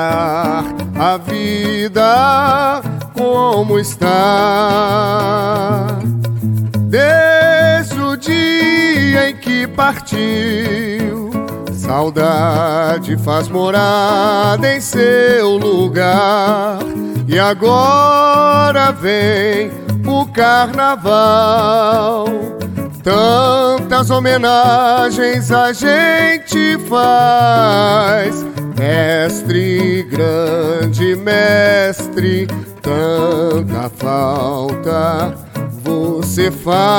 contar a vida como está. Desde o dia em que partiu, saudade faz morada em seu lugar. E agora vem o carnaval, tantas homenagens a gente faz. Mestre, grande mestre, tanta falta você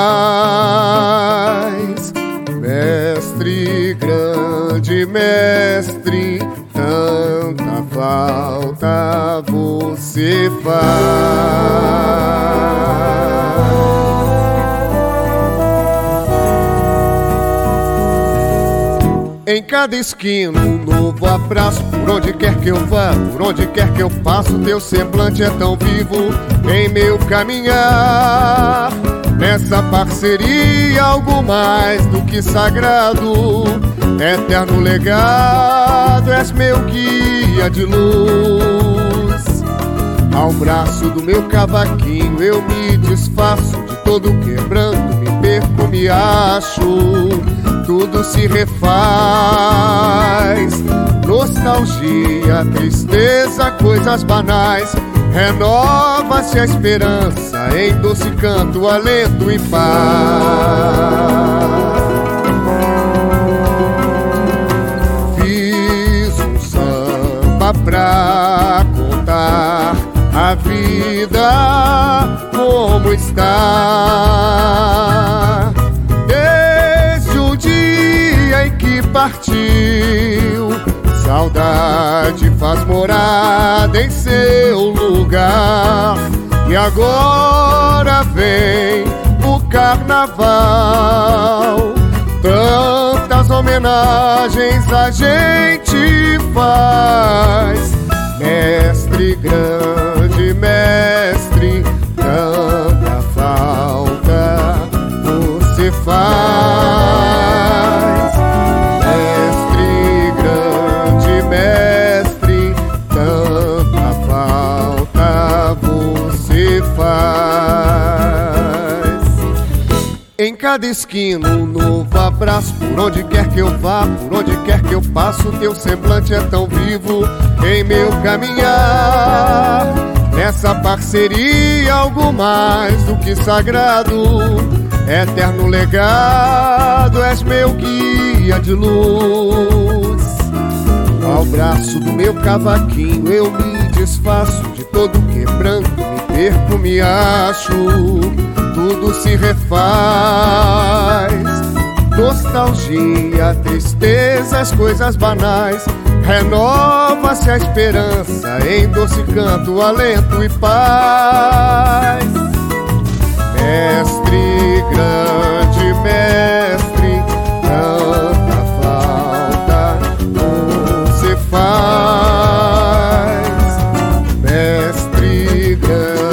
faz. Mestre, grande mestre, tanta falta você faz. Em cada esquina um novo abraço, por onde quer que eu vá, por onde quer que eu passo, teu semblante é tão vivo em meu caminhar. Nessa parceria algo mais do que sagrado, eterno legado, és meu guia de luz. Ao braço do meu cavaquinho eu me desfaço de todo quebranto, me perco, me acho, tudo se refaz. Nostalgia, tristeza, coisas banais, renova-se a esperança em doce canto, alento e paz. Fiz um samba pra contar a vida como está. Desde o dia em que partiu, saudade faz morada em seu lugar. E agora vem o carnaval, tantas homenagens a gente faz. Mestre, grande mestre, tanta falta você faz. Mestre, grande mestre, tanta falta você faz. Em cada esquina um novo abraço, por onde quer que eu vá, por onde quer que eu passo, teu semblante é tão vivo em meu caminhar. Nessa parceria algo mais do que sagrado, eterno legado, és meu guia de luz. Ao braço do meu cavaquinho eu me desfaço de todo quebranto, me perco, me acho, tudo se refaz. Nostalgia, tristeza, as coisas banais, renova-se a esperança em doce canto, alento e paz. Mestre, grande mestre, tanta falta você faz. Mestre, grande